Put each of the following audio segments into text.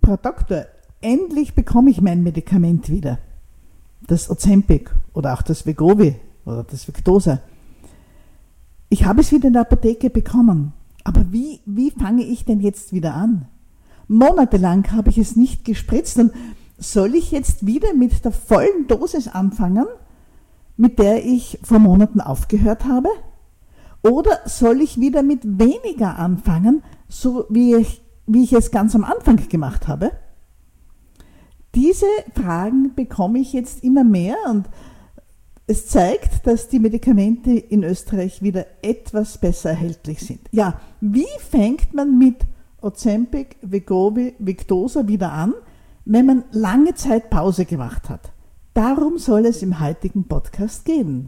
Frau Doktor, endlich bekomme ich mein Medikament wieder. Das Ozempic oder auch das Wegovy oder das Victoza. Ich habe es wieder in der Apotheke bekommen. Aber wie fange ich denn jetzt wieder an? Monatelang habe ich es nicht gespritzt und soll ich jetzt wieder mit der vollen Dosis anfangen, mit der ich vor Monaten aufgehört habe? Oder soll ich wieder mit weniger anfangen, so wie ich es ganz am Anfang gemacht habe? Diese Fragen bekomme ich jetzt immer mehr und es zeigt, dass die Medikamente in Österreich wieder etwas besser erhältlich sind. Ja, wie fängt man mit Ozempic, Wegovy, Victoza wieder an, wenn man lange Zeit Pause gemacht hat? Darum soll es im heutigen Podcast gehen.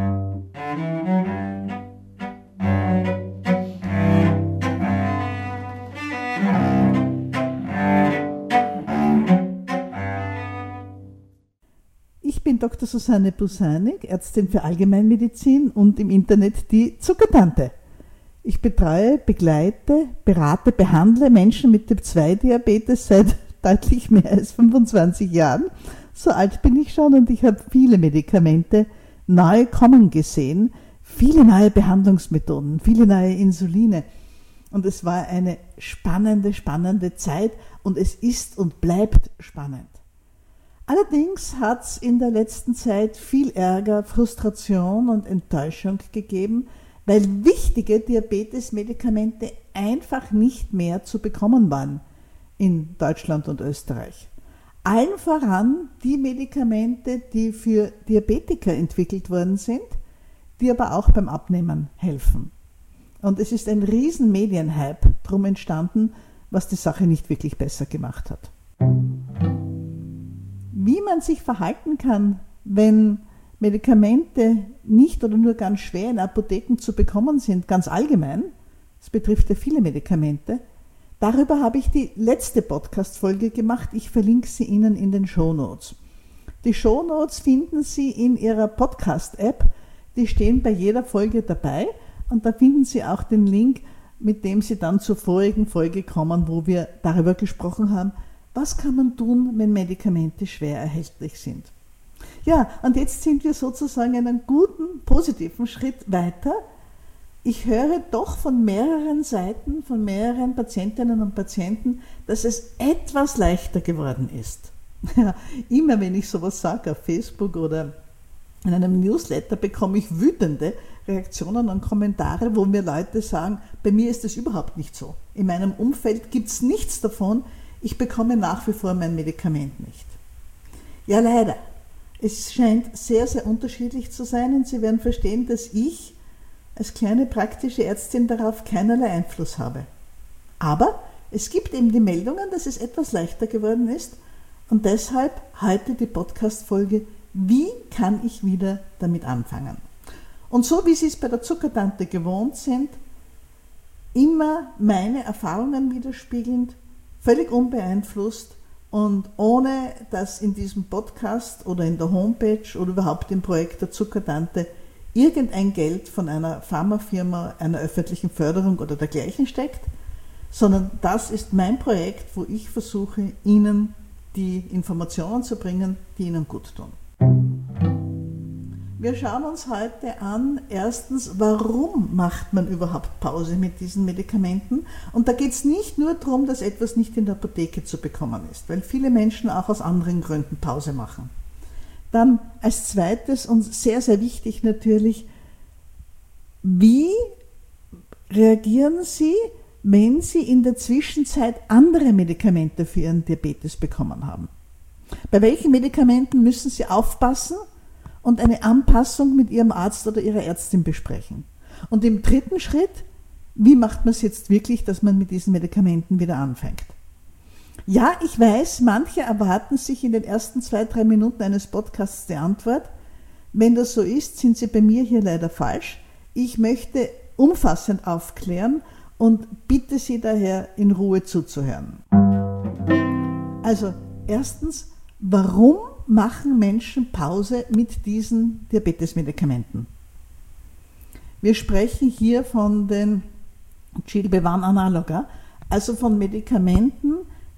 Ich bin Dr. Susanne Busanik, Ärztin für Allgemeinmedizin und im Internet die Zuckertante. Ich betreue, begleite, berate, behandle Menschen mit Typ-2-Diabetes seit deutlich mehr als 25 Jahren. So alt bin ich schon und ich habe viele Medikamente neu kommen gesehen, viele neue Behandlungsmethoden, viele neue Insuline. Und es war eine spannende Zeit und es ist und bleibt spannend. Allerdings hat es in der letzten Zeit viel Ärger, Frustration und Enttäuschung gegeben, weil wichtige Diabetesmedikamente einfach nicht mehr zu bekommen waren in Deutschland und Österreich. Allen voran die Medikamente, die für Diabetiker entwickelt worden sind, die aber auch beim Abnehmen helfen. Und es ist ein riesen Medienhype drum entstanden, was die Sache nicht wirklich besser gemacht hat. Wie man sich verhalten kann, wenn Medikamente nicht oder nur ganz schwer in Apotheken zu bekommen sind, ganz allgemein, das betrifft ja viele Medikamente, darüber habe ich die letzte Podcast-Folge gemacht. Ich verlinke sie Ihnen in den Shownotes. Die Shownotes finden Sie in Ihrer Podcast-App, die stehen bei jeder Folge dabei und da finden Sie auch den Link, mit dem Sie dann zur vorigen Folge kommen, wo wir darüber gesprochen haben, was kann man tun, wenn Medikamente schwer erhältlich sind. Ja, und jetzt sind wir sozusagen einen guten, positiven Schritt weiter. Ich höre doch von mehreren Seiten, von mehreren Patientinnen und Patienten, dass es etwas leichter geworden ist. Ja, immer wenn ich sowas sage auf Facebook oder in einem Newsletter, bekomme ich wütende Reaktionen und Kommentare, wo mir Leute sagen, bei mir ist das überhaupt nicht so. In meinem Umfeld gibt es nichts davon, ich bekomme nach wie vor mein Medikament nicht. Ja, leider. Es scheint sehr, sehr unterschiedlich zu sein und Sie werden verstehen, dass ich als kleine praktische Ärztin darauf keinerlei Einfluss habe. Aber es gibt eben die Meldungen, dass es etwas leichter geworden ist und deshalb heute die Podcast-Folge, wie kann ich wieder damit anfangen? Und so wie Sie es bei der Zuckertante gewohnt sind, immer meine Erfahrungen widerspiegelnd, völlig unbeeinflusst und ohne dass in diesem Podcast oder in der Homepage oder überhaupt im Projekt der Zuckertante irgendein Geld von einer Pharmafirma, einer öffentlichen Förderung oder dergleichen steckt, sondern das ist mein Projekt, wo ich versuche, Ihnen die Informationen zu bringen, die Ihnen gut tun. Wir schauen uns heute an, erstens, warum macht man überhaupt Pause mit diesen Medikamenten? Und da geht es nicht nur darum, dass etwas nicht in der Apotheke zu bekommen ist, weil viele Menschen auch aus anderen Gründen Pause machen. Dann als zweites und sehr, sehr wichtig natürlich, wie reagieren Sie, wenn Sie in der Zwischenzeit andere Medikamente für Ihren Diabetes bekommen haben? Bei welchen Medikamenten müssen Sie aufpassen und eine Anpassung mit Ihrem Arzt oder Ihrer Ärztin besprechen? Und im dritten Schritt, wie macht man es jetzt wirklich, dass man mit diesen Medikamenten wieder anfängt? Ja, ich weiß, manche erwarten sich in den ersten 2-3 Minuten eines Podcasts die Antwort. Wenn das so ist, sind Sie bei mir hier leider falsch. Ich möchte umfassend aufklären und bitte Sie daher in Ruhe zuzuhören. Also, erstens, warum machen Menschen Pause mit diesen Diabetesmedikamenten? Wir sprechen hier von den GLP-1-Analoga, also von Medikamenten,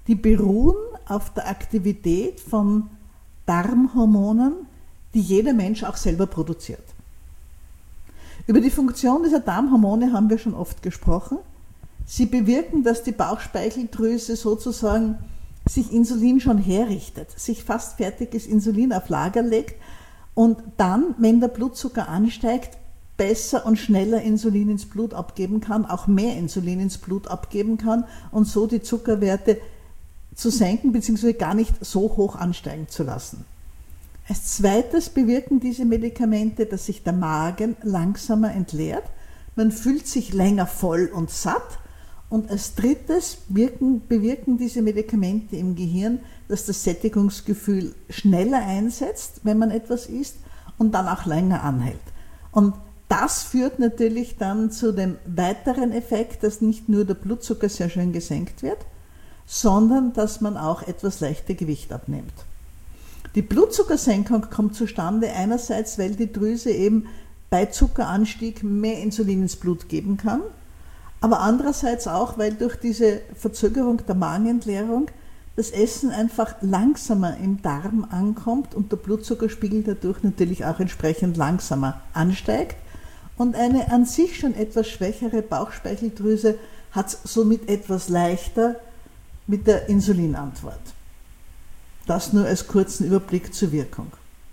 die beruhen auf der Aktivität von Darmhormonen, die jeder Mensch auch selber produziert. Über die Funktion dieser Darmhormone haben wir schon oft gesprochen. Sie bewirken, dass die Bauchspeicheldrüse sozusagen sich Insulin schon herrichtet, sich fast fertiges Insulin auf Lager legt und dann, wenn der Blutzucker ansteigt, besser und schneller Insulin ins Blut abgeben kann, auch mehr Insulin ins Blut abgeben kann und so die Zuckerwerte zu senken bzw. gar nicht so hoch ansteigen zu lassen. Als zweites bewirken diese Medikamente, dass sich der Magen langsamer entleert, man fühlt sich länger voll und satt und als drittes bewirken diese Medikamente im Gehirn, dass das Sättigungsgefühl schneller einsetzt, wenn man etwas isst und dann auch länger anhält. Und das führt natürlich dann zu dem weiteren Effekt, dass nicht nur der Blutzucker sehr schön gesenkt wird, sondern dass man auch etwas leichter Gewicht abnimmt. Die Blutzuckersenkung kommt zustande einerseits, weil die Drüse eben bei Zuckeranstieg mehr Insulin ins Blut geben kann, aber andererseits auch, weil durch diese Verzögerung der Magenentleerung das Essen einfach langsamer im Darm ankommt und der Blutzuckerspiegel dadurch natürlich auch entsprechend langsamer ansteigt. Und eine an sich schon etwas schwächere Bauchspeicheldrüse hat es somit etwas leichter mit der Insulinantwort. Das nur als kurzen Überblick zur Wirkung.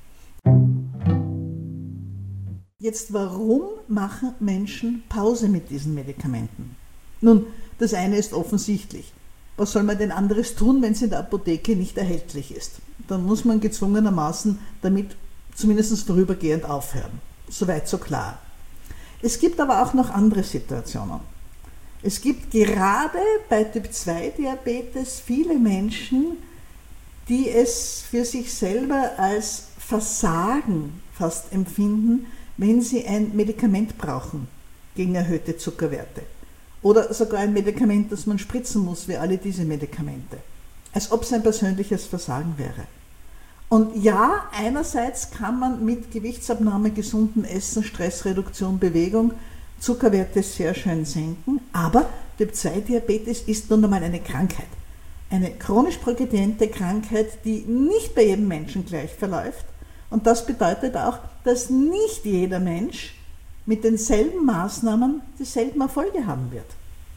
Jetzt, warum machen Menschen Pause mit diesen Medikamenten? Nun, das eine ist offensichtlich. Was soll man denn anderes tun, wenn es in der Apotheke nicht erhältlich ist? Dann muss man gezwungenermaßen damit zumindest vorübergehend aufhören. Soweit so klar. Es gibt aber auch noch andere Situationen. Es gibt gerade bei Typ-2-Diabetes viele Menschen, die es für sich selber als Versagen fast empfinden, wenn sie ein Medikament brauchen gegen erhöhte Zuckerwerte. Oder sogar ein Medikament, das man spritzen muss, wie alle diese Medikamente. Als ob es ein persönliches Versagen wäre. Und ja, einerseits kann man mit Gewichtsabnahme, gesundem Essen, Stressreduktion, Bewegung Zuckerwerte sehr schön senken, aber Typ-2-Diabetes ist nun einmal eine Krankheit. Eine chronisch progrediente Krankheit, die nicht bei jedem Menschen gleich verläuft. Und das bedeutet auch, dass nicht jeder Mensch mit denselben Maßnahmen dieselben Erfolge haben wird.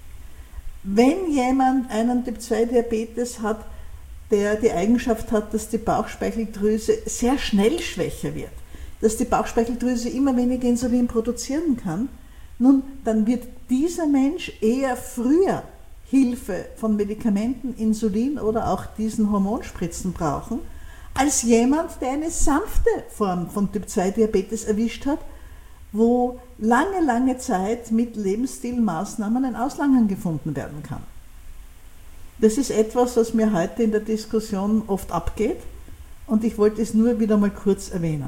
Wenn jemand einen Typ-2-Diabetes hat, der die Eigenschaft hat, dass die Bauchspeicheldrüse sehr schnell schwächer wird, dass die Bauchspeicheldrüse immer weniger Insulin produzieren kann, nun, dann wird dieser Mensch eher früher Hilfe von Medikamenten, Insulin oder auch diesen Hormonspritzen brauchen, als jemand, der eine sanfte Form von Typ-2-Diabetes erwischt hat, wo lange Zeit mit Lebensstilmaßnahmen ein Auslangen gefunden werden kann. Das ist etwas, was mir heute in der Diskussion oft abgeht und ich wollte es nur wieder mal kurz erwähnen.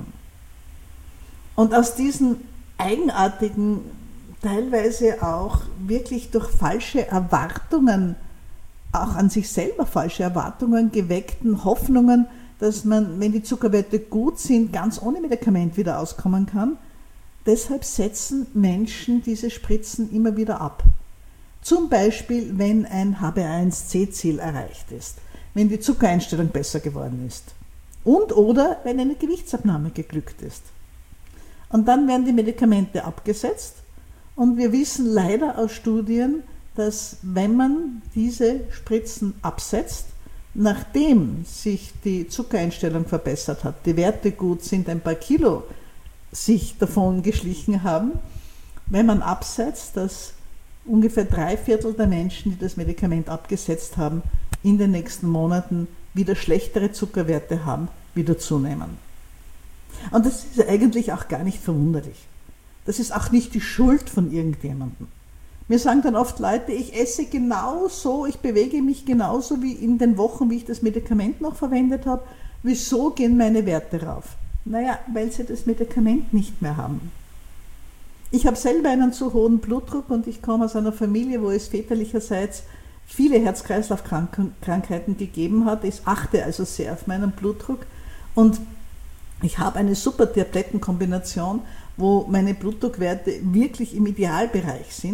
Und aus diesen eigenartigen, teilweise auch wirklich durch falsche Erwartungen, auch an sich selber falsche Erwartungen geweckten Hoffnungen, dass man, wenn die Zuckerwerte gut sind, ganz ohne Medikament wieder auskommen kann. Deshalb setzen Menschen diese Spritzen immer wieder ab. Zum Beispiel, wenn ein HbA1c-Ziel erreicht ist, wenn die Zuckereinstellung besser geworden ist und oder wenn eine Gewichtsabnahme geglückt ist. Und dann werden die Medikamente abgesetzt und wir wissen leider aus Studien, dass wenn man diese Spritzen absetzt, nachdem sich die Zuckereinstellung verbessert hat, die Werte gut sind, ein paar Kilo sich davon geschlichen haben, wenn man absetzt, dass ungefähr 3/4 der Menschen, die das Medikament abgesetzt haben, in den nächsten Monaten wieder schlechtere Zuckerwerte haben, wieder zunehmen. Und das ist eigentlich auch gar nicht verwunderlich. Das ist auch nicht die Schuld von irgendjemandem. Mir sagen dann oft Leute, ich esse genauso, ich bewege mich genauso wie in den Wochen, wie ich das Medikament noch verwendet habe. Wieso gehen meine Werte rauf? Naja, weil sie das Medikament nicht mehr haben. Ich habe selber einen zu hohen Blutdruck und ich komme aus einer Familie, wo es väterlicherseits viele Herz-Kreislauf-Krankheiten gegeben hat. Ich achte also sehr auf meinen Blutdruck und ich habe eine super Tablettenkombination, wo meine Blutdruckwerte wirklich im Idealbereich sind.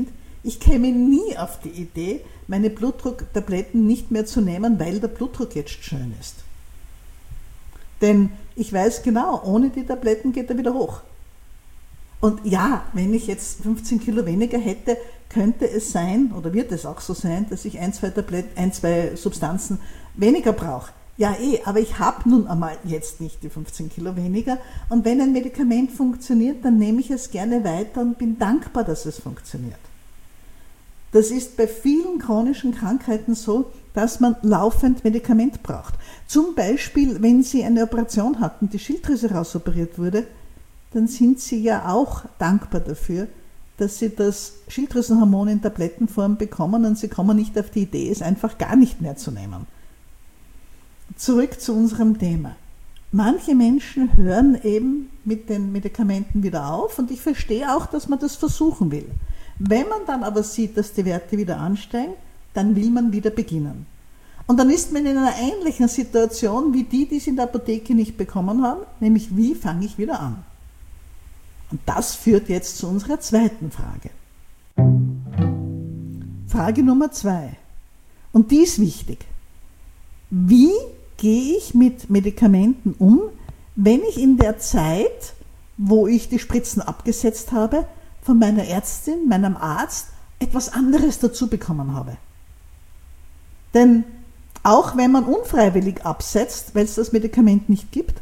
Ich käme nie auf die Idee, meine Blutdrucktabletten nicht mehr zu nehmen, weil der Blutdruck jetzt schön ist. Denn ich weiß genau, ohne die Tabletten geht er wieder hoch. Und ja, wenn ich jetzt 15 Kilo weniger hätte, könnte es sein, oder wird es auch so sein, dass ich ein, zwei Substanzen weniger brauche. Ja, aber ich habe nun einmal jetzt nicht die 15 Kilo weniger. Und wenn ein Medikament funktioniert, dann nehme ich es gerne weiter und bin dankbar, dass es funktioniert. Das ist bei vielen chronischen Krankheiten so, dass man laufend Medikament braucht. Zum Beispiel, wenn Sie eine Operation hatten, die Schilddrüse rausoperiert wurde, dann sind Sie ja auch dankbar dafür, dass Sie das Schilddrüsenhormon in Tablettenform bekommen und Sie kommen nicht auf die Idee, es einfach gar nicht mehr zu nehmen. Zurück zu unserem Thema. Manche Menschen hören eben mit den Medikamenten wieder auf und ich verstehe auch, dass man das versuchen will. Wenn man dann aber sieht, dass die Werte wieder ansteigen, dann will man wieder beginnen. Und dann ist man in einer ähnlichen Situation wie die es in der Apotheke nicht bekommen haben, nämlich wie fange ich wieder an? Und das führt jetzt zu unserer zweiten Frage. Frage Nummer 2. Und die ist wichtig. Wie gehe ich mit Medikamenten um, wenn ich in der Zeit, wo ich die Spritzen abgesetzt habe, von meiner Ärztin, meinem Arzt, etwas anderes dazu bekommen habe? Denn auch wenn man unfreiwillig absetzt, weil es das Medikament nicht gibt,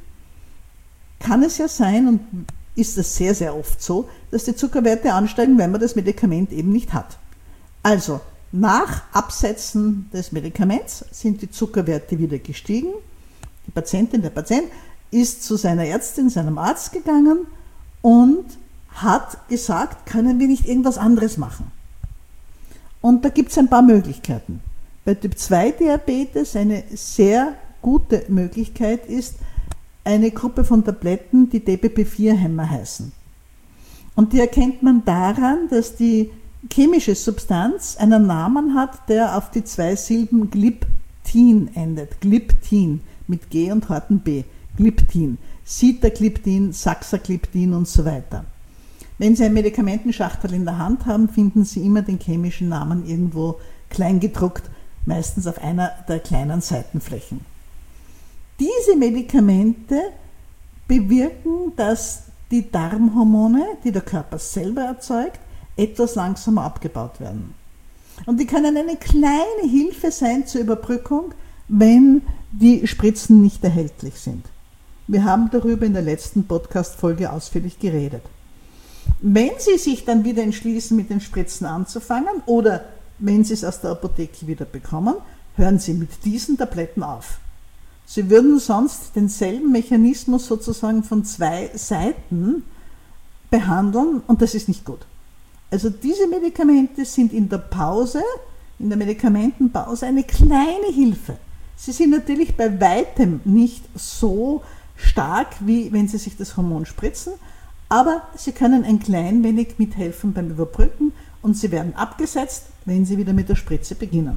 kann es ja sein, und ist es sehr, sehr oft so, dass die Zuckerwerte ansteigen, wenn man das Medikament eben nicht hat. Also, nach Absetzen des Medikaments sind die Zuckerwerte wieder gestiegen. Die Patientin, der Patient ist zu seiner Ärztin, seinem Arzt gegangen und hat gesagt, können wir nicht irgendwas anderes machen? Und da gibt es ein paar Möglichkeiten. Bei Typ-2-Diabetes eine sehr gute Möglichkeit ist eine Gruppe von Tabletten, die DPP-4-Hämmer heißen. Und die erkennt man daran, dass die chemische Substanz einen Namen hat, der auf die 2 Silben Gliptin endet. Gliptin mit G und harten B. Gliptin. Sitagliptin, Saxagliptin und so weiter. Wenn Sie ein Medikamentenschachtel in der Hand haben, finden Sie immer den chemischen Namen irgendwo kleingedruckt, meistens auf einer der kleinen Seitenflächen. Diese Medikamente bewirken, dass die Darmhormone, die der Körper selber erzeugt, etwas langsamer abgebaut werden. Und die können eine kleine Hilfe sein zur Überbrückung, wenn die Spritzen nicht erhältlich sind. Wir haben darüber in der letzten Podcast-Folge ausführlich geredet. Wenn Sie sich dann wieder entschließen, mit den Spritzen anzufangen oder wenn Sie es aus der Apotheke wieder bekommen, hören Sie mit diesen Tabletten auf. Sie würden sonst denselben Mechanismus sozusagen von 2 Seiten behandeln und das ist nicht gut. Also diese Medikamente sind in der Pause, in der Medikamentenpause eine kleine Hilfe. Sie sind natürlich bei weitem nicht so stark, wie wenn Sie sich das Hormon spritzen, aber sie können ein klein wenig mithelfen beim Überbrücken und sie werden abgesetzt, wenn Sie wieder mit der Spritze beginnen.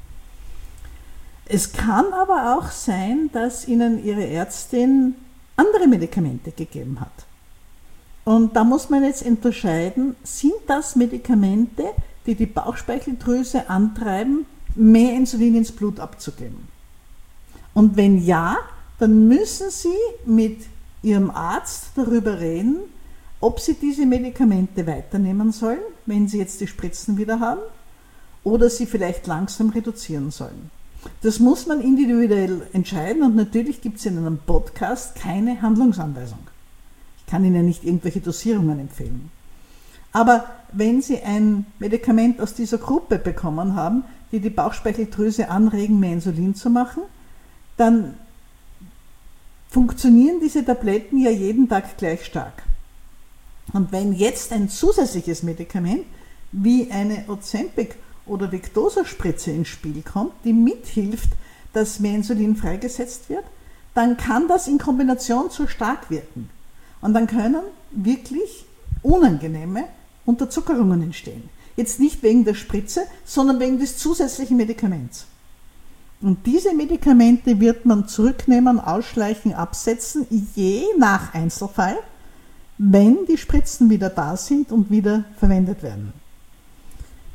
Es kann aber auch sein, dass Ihnen Ihre Ärztin andere Medikamente gegeben hat. Und da muss man jetzt unterscheiden, sind das Medikamente, die die Bauchspeicheldrüse antreiben, mehr Insulin ins Blut abzugeben? Und wenn ja, dann müssen Sie mit Ihrem Arzt darüber reden, ob Sie diese Medikamente weiternehmen sollen, wenn Sie jetzt die Spritzen wieder haben, oder sie vielleicht langsam reduzieren sollen. Das muss man individuell entscheiden und natürlich gibt es in einem Podcast keine Handlungsanweisung. Ich kann Ihnen nicht irgendwelche Dosierungen empfehlen. Aber wenn Sie ein Medikament aus dieser Gruppe bekommen haben, die die Bauchspeicheldrüse anregen, mehr Insulin zu machen, dann funktionieren diese Tabletten ja jeden Tag gleich stark. Und wenn jetzt ein zusätzliches Medikament wie eine Ozempic oder Victoza-Spritze ins Spiel kommt, die mithilft, dass mehr Insulin freigesetzt wird, dann kann das in Kombination zu stark wirken. Und dann können wirklich unangenehme Unterzuckerungen entstehen. Jetzt nicht wegen der Spritze, sondern wegen des zusätzlichen Medikaments. Und diese Medikamente wird man zurücknehmen, ausschleichen, absetzen, je nach Einzelfall, wenn die Spritzen wieder da sind und wieder verwendet werden.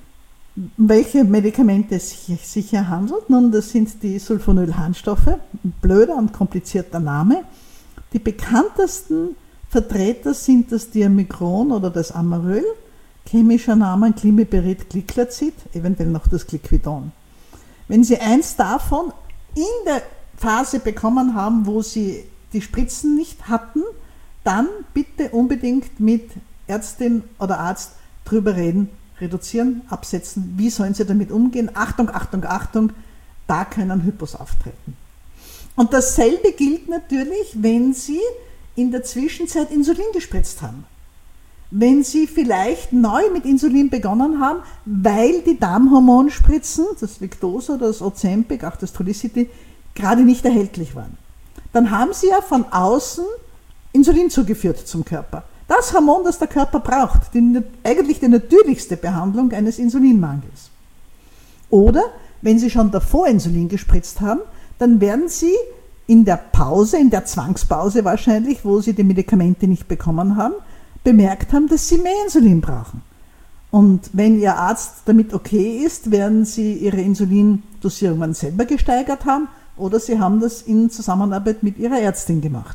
Um welche Medikamente es sich hier handelt? Nun, das sind die Sulfonylharnstoffe, ein blöder und komplizierter Name. Die bekanntesten Vertreter sind das Diamigron oder das Amaryl, chemischer Name Climiberid-Gliclazid, eventuell noch das Gliquidon. Wenn Sie eins davon in der Phase bekommen haben, wo Sie die Spritzen nicht hatten, dann bitte unbedingt mit Ärztin oder Arzt drüber reden, reduzieren, absetzen. Wie sollen Sie damit umgehen? Achtung, Achtung, Achtung, da können Hypos auftreten. Und dasselbe gilt natürlich, wenn Sie in der Zwischenzeit Insulin gespritzt haben. Wenn Sie vielleicht neu mit Insulin begonnen haben, weil die Darmhormonspritzen, das Victoza, das Ozempic, auch das Trulicity, gerade nicht erhältlich waren. Dann haben Sie ja von außen Insulin zugeführt zum Körper. Das Hormon, das der Körper braucht, eigentlich die natürlichste Behandlung eines Insulinmangels. Oder, wenn Sie schon davor Insulin gespritzt haben, dann werden Sie in der Pause, in der Zwangspause wahrscheinlich, wo Sie die Medikamente nicht bekommen haben, bemerkt haben, dass Sie mehr Insulin brauchen. Und wenn Ihr Arzt damit okay ist, werden Sie Ihre Insulindosierungen selber gesteigert haben oder Sie haben das in Zusammenarbeit mit Ihrer Ärztin gemacht.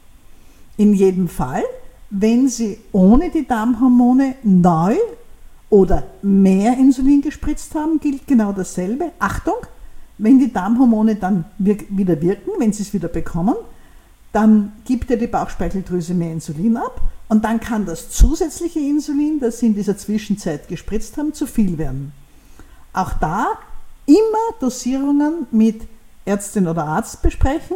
In jedem Fall, wenn Sie ohne die Darmhormone neu oder mehr Insulin gespritzt haben, gilt genau dasselbe. Achtung, wenn die Darmhormone dann wieder wirken, wenn Sie es wieder bekommen, dann gibt ja die Bauchspeicheldrüse mehr Insulin ab und dann kann das zusätzliche Insulin, das Sie in dieser Zwischenzeit gespritzt haben, zu viel werden. Auch da immer Dosierungen mit Ärztin oder Arzt besprechen,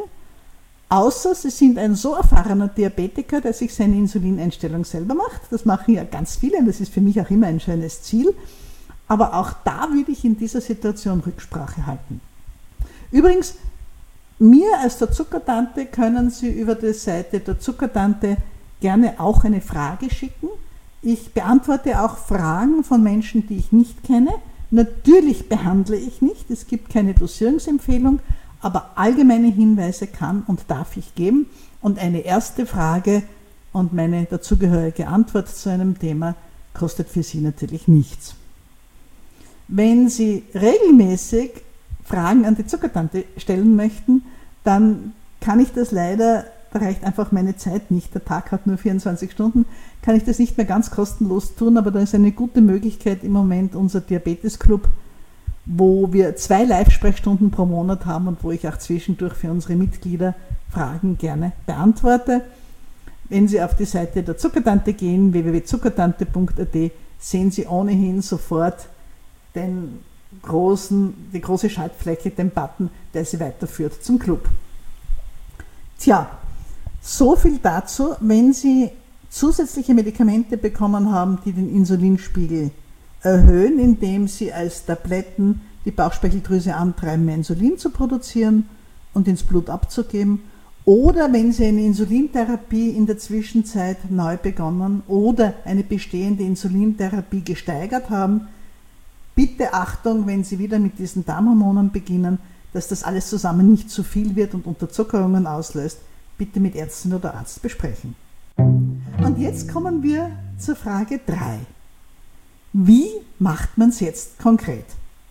außer Sie sind ein so erfahrener Diabetiker, der sich seine Insulineinstellung selber macht. Das machen ja ganz viele und das ist für mich auch immer ein schönes Ziel. Aber auch da würde ich in dieser Situation Rücksprache halten. Übrigens, mir als der Zuckertante können Sie über die Seite der Zuckertante gerne auch eine Frage schicken. Ich beantworte auch Fragen von Menschen, die ich nicht kenne. Natürlich behandle ich nicht, es gibt keine Dosierungsempfehlung, aber allgemeine Hinweise kann und darf ich geben. Und eine erste Frage und meine dazugehörige Antwort zu einem Thema kostet für Sie natürlich nichts. Wenn Sie regelmäßig Fragen an die Zuckertante stellen möchten, dann kann ich das leider, da reicht einfach meine Zeit nicht, der Tag hat nur 24 Stunden, kann ich das nicht mehr ganz kostenlos tun, aber da ist eine gute Möglichkeit im Moment unser Diabetesclub, wo wir 2 Live-Sprechstunden pro Monat haben und wo ich auch zwischendurch für unsere Mitglieder Fragen gerne beantworte. Wenn Sie auf die Seite der Zuckertante gehen, www.zuckertante.at, sehen Sie ohnehin sofort die große Schaltfläche, den Button, der Sie weiterführt zum Club. Tja, so viel dazu. Wenn Sie zusätzliche Medikamente bekommen haben, die den Insulinspiegel erhöhen, indem Sie als Tabletten die Bauchspeicheldrüse antreiben, mehr Insulin zu produzieren und ins Blut abzugeben, oder wenn Sie eine Insulintherapie in der Zwischenzeit neu begonnen oder eine bestehende Insulintherapie gesteigert haben, bitte Achtung, wenn Sie wieder mit diesen Darmhormonen beginnen, dass das alles zusammen nicht zu viel wird und Unterzuckerungen auslöst, bitte mit Ärztin oder Arzt besprechen. Und jetzt kommen wir zur Frage 3. Wie macht man es jetzt konkret?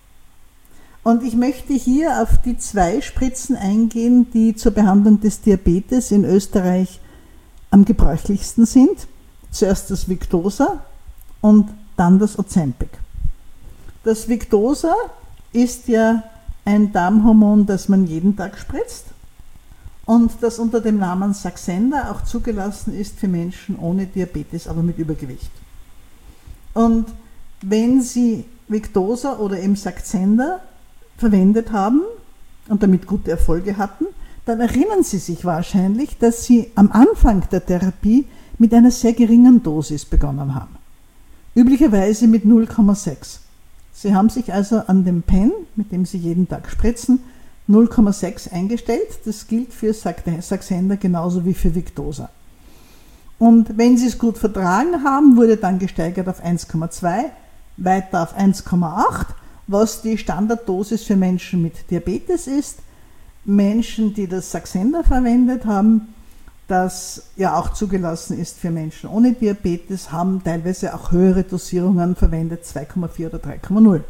Und ich möchte hier auf die 2 Spritzen eingehen, die zur Behandlung des Diabetes in Österreich am gebräuchlichsten sind. Zuerst das Victoza und dann das Ozempic. Das Victoza ist ja ein Darmhormon, das man jeden Tag spritzt und das unter dem Namen Saxenda auch zugelassen ist für Menschen ohne Diabetes, aber mit Übergewicht. Und wenn Sie Victoza oder eben Saxenda verwendet haben und damit gute Erfolge hatten, dann erinnern Sie sich wahrscheinlich, dass Sie am Anfang der Therapie mit einer sehr geringen Dosis begonnen haben. Üblicherweise mit 0,6. Sie haben sich also an dem Pen, mit dem Sie jeden Tag spritzen, 0,6 eingestellt. Das gilt für Saxenda genauso wie für Victoza. Und wenn Sie es gut vertragen haben, wurde dann gesteigert auf 1,2, weiter auf 1,8, was die Standarddosis für Menschen mit Diabetes ist. Menschen, die das Saxenda verwendet haben, das ja auch zugelassen ist für Menschen ohne Diabetes, haben teilweise auch höhere Dosierungen verwendet, 2,4 oder 3,0.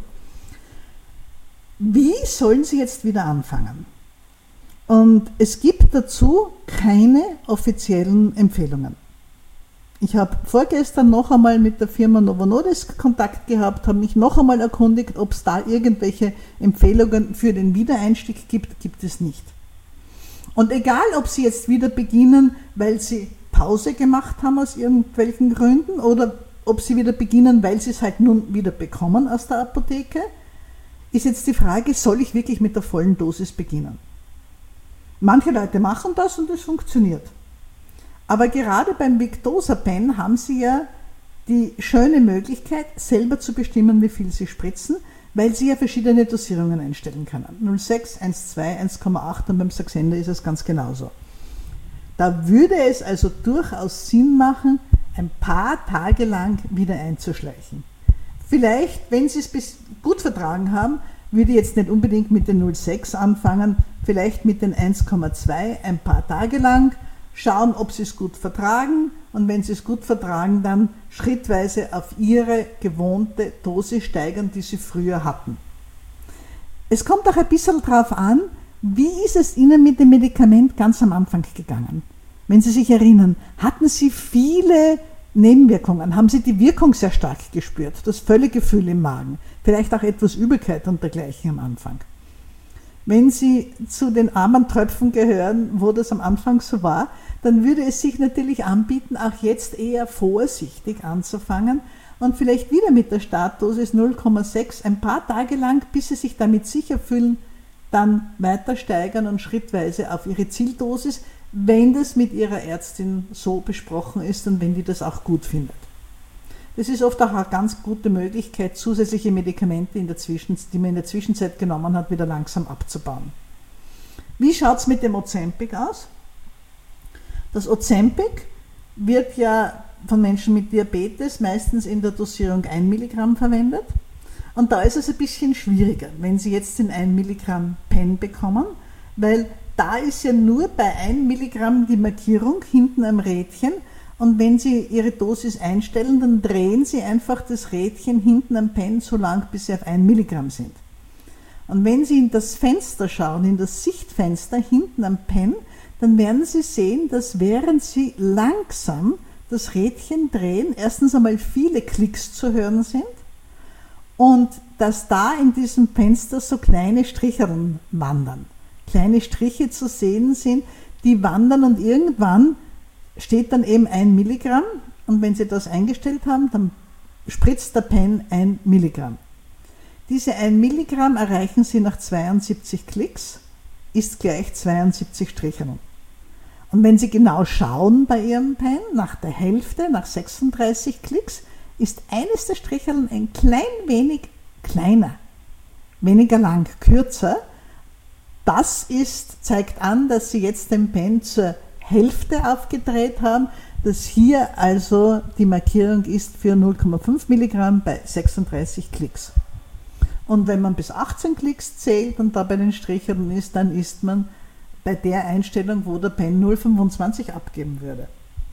Wie sollen Sie jetzt wieder anfangen? Und es gibt dazu keine offiziellen Empfehlungen. Ich habe vorgestern noch einmal mit der Firma Novo Nordisk Kontakt gehabt, habe mich noch einmal erkundigt, ob es da irgendwelche Empfehlungen für den Wiedereinstieg gibt es nicht. Und egal, ob Sie jetzt wieder beginnen, weil Sie Pause gemacht haben aus irgendwelchen Gründen oder ob Sie wieder beginnen, weil Sie es halt nun wieder bekommen aus der Apotheke, ist jetzt die Frage, soll ich wirklich mit der vollen Dosis beginnen? Manche Leute machen das und es funktioniert. Aber gerade beim Victoza-Pen haben Sie ja die schöne Möglichkeit, selber zu bestimmen, wie viel Sie spritzen, weil Sie ja verschiedene Dosierungen einstellen können. 0,6, 1,2, 1,8 und beim Saxenda ist es ganz genauso. Da würde es also durchaus Sinn machen, ein paar Tage lang wieder einzuschleichen. Vielleicht, wenn Sie es gut vertragen haben, würde ich jetzt nicht unbedingt mit den 0,6 anfangen, vielleicht mit den 1,2 ein paar Tage lang, schauen, ob Sie es gut vertragen und wenn Sie es gut vertragen, dann schrittweise auf Ihre gewohnte Dosis steigern, die Sie früher hatten. Es kommt auch ein bisschen darauf an, wie ist es Ihnen mit dem Medikament ganz am Anfang gegangen? Wenn Sie sich erinnern, hatten Sie viele Nebenwirkungen? Haben Sie die Wirkung sehr stark gespürt? Das Völlegefühl im Magen? Vielleicht auch etwas Übelkeit und dergleichen am Anfang? Wenn Sie zu den armen Tröpfen gehören, wo das am Anfang so war, dann würde es sich natürlich anbieten, auch jetzt eher vorsichtig anzufangen und vielleicht wieder mit der Startdosis 0,6 ein paar Tage lang, bis Sie sich damit sicher fühlen, dann weiter steigern und schrittweise auf Ihre Zieldosis, wenn das mit Ihrer Ärztin so besprochen ist und wenn die das auch gut findet. Das ist oft auch eine ganz gute Möglichkeit, zusätzliche Medikamente, die man in der Zwischenzeit genommen hat, wieder langsam abzubauen. Wie schaut es mit dem Ozempic aus? Das Ozempic wird ja von Menschen mit Diabetes meistens in der Dosierung 1 Milligramm verwendet. Und da ist es ein bisschen schwieriger, wenn Sie jetzt den 1 Milligramm Pen bekommen, weil da ist ja nur bei 1 Milligramm die Markierung hinten am Rädchen. Und wenn Sie Ihre Dosis einstellen, dann drehen Sie einfach das Rädchen hinten am Pen so lang, bis Sie auf 1 Milligramm sind. Und wenn Sie in das Fenster schauen, in das Sichtfenster hinten am Pen, dann werden Sie sehen, dass während Sie langsam das Rädchen drehen, erstens einmal viele Klicks zu hören sind und dass da in diesem Fenster so kleine Stricheln wandern. Kleine Striche zu sehen sind, die wandern und irgendwann steht dann eben 1 Milligramm und wenn Sie das eingestellt haben, dann spritzt der Pen 1 Milligramm. Diese 1 Milligramm erreichen Sie nach 72 Klicks, ist gleich 72 Stricheln. Und wenn Sie genau schauen bei Ihrem Pen, nach der Hälfte, nach 36 Klicks, ist eines der Stricheln ein klein wenig kleiner, weniger lang, kürzer. Das zeigt an, dass Sie jetzt den Pen zur Hälfte aufgedreht haben, dass hier also die Markierung ist für 0,5 Milligramm bei 36 Klicks. Und wenn man bis 18 Klicks zählt und da bei den Stricheln ist, dann ist man bei der Einstellung, wo der Pen 0,25 abgeben würde.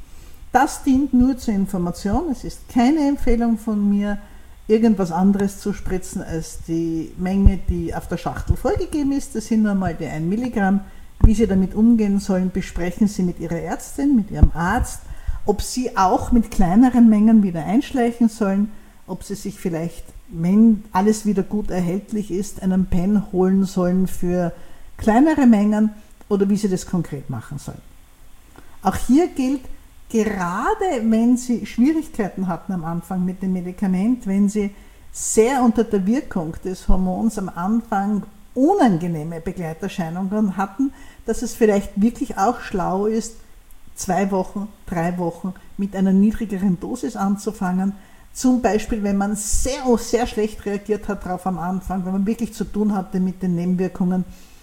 Das dient nur zur Information. Es ist keine Empfehlung von mir, irgendwas anderes zu spritzen als die Menge, die auf der Schachtel vorgegeben ist. Das sind nur mal die 1 Milligramm. Wie Sie damit umgehen sollen, besprechen Sie mit Ihrer Ärztin, mit Ihrem Arzt, ob Sie auch mit kleineren Mengen wieder einschleichen sollen, ob Sie sich vielleicht, wenn alles wieder gut erhältlich ist, einen Pen holen sollen für kleinere Mengen oder wie Sie das konkret machen sollen. Auch hier gilt, gerade wenn Sie Schwierigkeiten hatten am Anfang mit dem Medikament, wenn Sie sehr unter der Wirkung des Hormons am Anfang unangenehme Begleiterscheinungen hatten, dass es vielleicht wirklich auch schlau ist, 2 Wochen, 3 Wochen mit einer niedrigeren Dosis anzufangen. Zum Beispiel, wenn man sehr, sehr schlecht reagiert hat darauf am Anfang, wenn man wirklich zu tun hatte mit den Nebenwirkungen,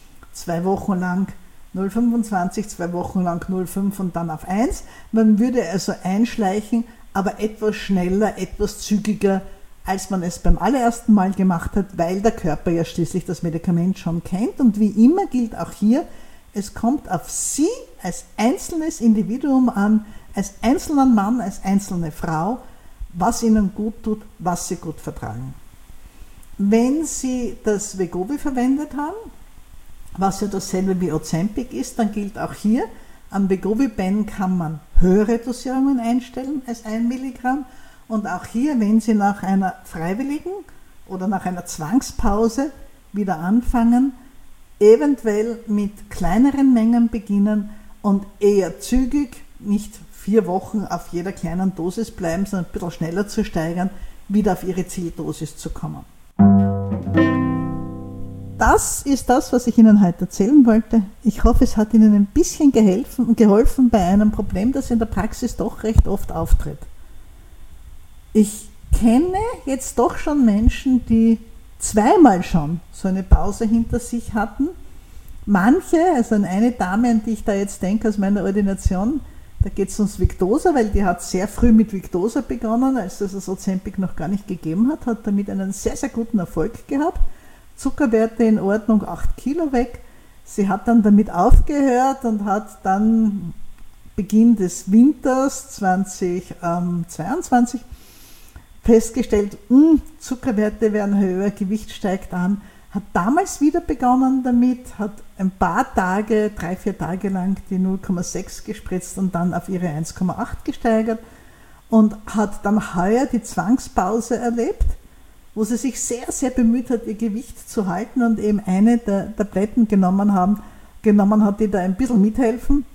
2 Wochen lang 0,25, 2 Wochen lang 0,5 und dann auf 1. Man würde also einschleichen, aber etwas schneller, etwas zügiger, als man es beim allerersten Mal gemacht hat, weil der Körper ja schließlich das Medikament schon kennt. Und wie immer gilt auch hier, Es kommt auf Sie als einzelnes Individuum an, als einzelnen Mann, als einzelne Frau, was Ihnen gut tut, was Sie gut vertragen. Wenn Sie das Wegovy verwendet haben, was ja dasselbe wie Ozempic ist, dann gilt auch hier, am Wegovy-Pen kann man höhere Dosierungen einstellen als 1 Milligramm. Und auch hier, wenn Sie nach einer freiwilligen oder nach einer Zwangspause wieder anfangen, eventuell mit kleineren Mengen beginnen und eher zügig, nicht 4 Wochen auf jeder kleinen Dosis bleiben, sondern ein bisschen schneller zu steigern, wieder auf Ihre Zieldosis zu kommen. Das ist das, was ich Ihnen heute erzählen wollte. Ich hoffe, es hat Ihnen ein bisschen geholfen bei einem Problem, das in der Praxis doch recht oft auftritt. Ich kenne jetzt doch schon Menschen, die zweimal schon so eine Pause hinter sich hatten. Manche, also eine Dame, an die ich da jetzt denke aus meiner Ordination, da geht es ums Victoza, weil die hat sehr früh mit Victoza begonnen, als es das Ozempic noch gar nicht gegeben hat, hat damit einen sehr, sehr guten Erfolg gehabt. Zuckerwerte in Ordnung, 8 Kilo weg. Sie hat dann damit aufgehört und hat dann Beginn des Winters 2022 festgestellt, Zuckerwerte werden höher, Gewicht steigt an, hat damals wieder begonnen damit, hat ein paar Tage, 3-4 Tage lang die 0,6 gespritzt und dann auf ihre 1,8 gesteigert und hat dann heuer die Zwangspause erlebt, wo sie sich sehr, sehr bemüht hat, ihr Gewicht zu halten und eben eine der Tabletten genommen hat, die da ein bisschen mithelfen.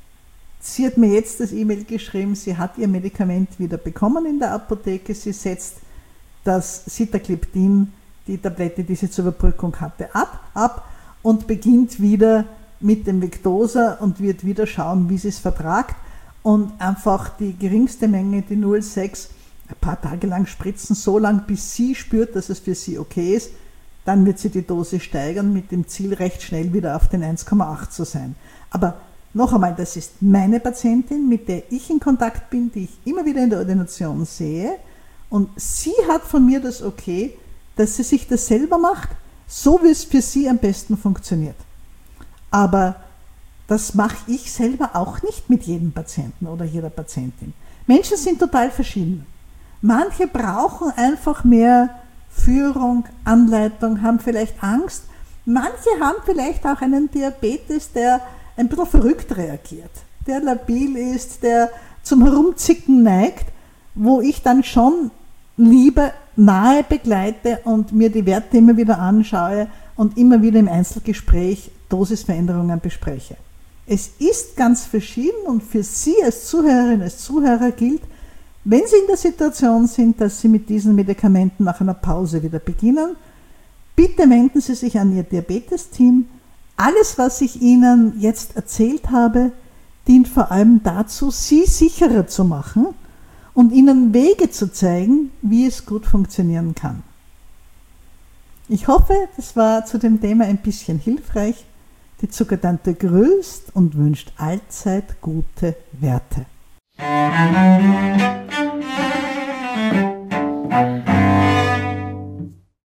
Sie hat mir jetzt das E-Mail geschrieben, sie hat ihr Medikament wieder bekommen in der Apotheke, sie setzt das Sitagliptin, die Tablette, die sie zur Überbrückung hatte, ab und beginnt wieder mit dem Victoza und wird wieder schauen, wie sie es vertragt und einfach die geringste Menge, die 0,6, ein paar Tage lang spritzen, so lang, bis sie spürt, dass es für sie okay ist. Dann wird sie die Dosis steigern, mit dem Ziel, recht schnell wieder auf den 1,8 zu sein. Aber noch einmal, das ist meine Patientin, mit der ich in Kontakt bin, die ich immer wieder in der Ordination sehe. Und sie hat von mir das Okay, dass sie sich das selber macht, so wie es für sie am besten funktioniert. Aber das mache ich selber auch nicht mit jedem Patienten oder jeder Patientin. Menschen sind total verschieden. Manche brauchen einfach mehr Führung, Anleitung, haben vielleicht Angst. Manche haben vielleicht auch einen Diabetes, der ein bisschen verrückt reagiert, der labil ist, der zum Herumzicken neigt, wo ich dann schon lieber nahe begleite und mir die Werte immer wieder anschaue und immer wieder im Einzelgespräch Dosisveränderungen bespreche. Es ist ganz verschieden und für Sie als Zuhörerin, als Zuhörer gilt, wenn Sie in der Situation sind, dass Sie mit diesen Medikamenten nach einer Pause wieder beginnen, bitte wenden Sie sich an Ihr Diabetes-Team. Alles, was ich Ihnen jetzt erzählt habe, dient vor allem dazu, Sie sicherer zu machen und Ihnen Wege zu zeigen, wie es gut funktionieren kann. Ich hoffe, das war zu dem Thema ein bisschen hilfreich. Die Zuckertante grüßt und wünscht allzeit gute Werte.